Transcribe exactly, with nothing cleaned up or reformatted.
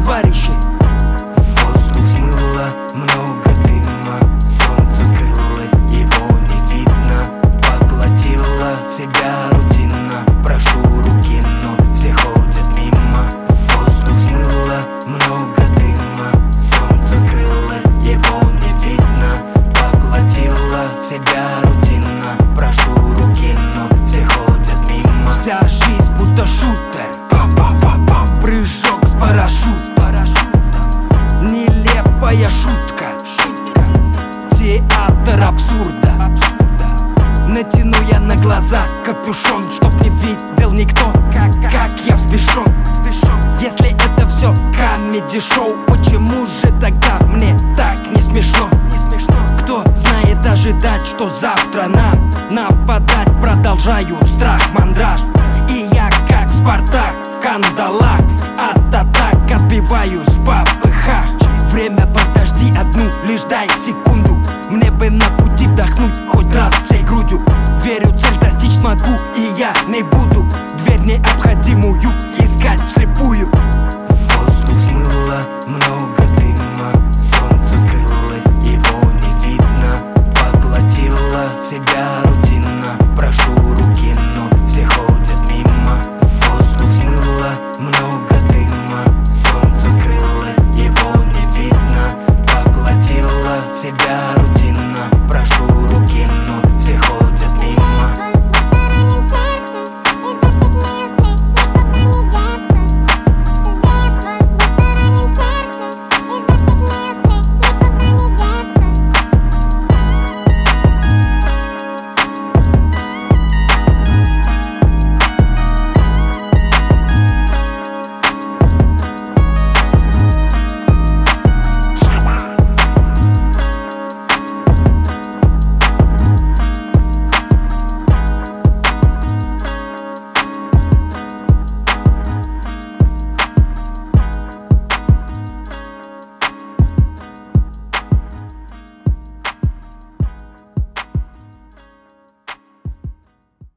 товарищей. Воздух смыло, много дыма, солнце скрылось, его не видно. Поглотила в себя рутина, прошу руки, но все ходят мимо. Воздух смыло, много дыма, солнце скрылось, его не видно. Поглотила в себя рутина, прошу руки, но все ходят мимо. Вся жизнь будто шутер, прыжок с парашютом, нелепая шутка, театр абсурда. Натяну я на глаза капюшон, чтоб не видел никто, как, как я взбешен. Если это все комеди-шоу, почему же тогда мне так не смешно? Кто знает ожидать, что завтра нам нападать продолжают страх, мандраж. И я как Спартак в кандалах, от атак отбиваюсь в попыхах. Время подожди одну, лишь дай секунду, мне бы на пути вдохнуть хоть раз всей грудью. Верю, цель достичь смогу, и я не буду дверь необходимую искать вслепую.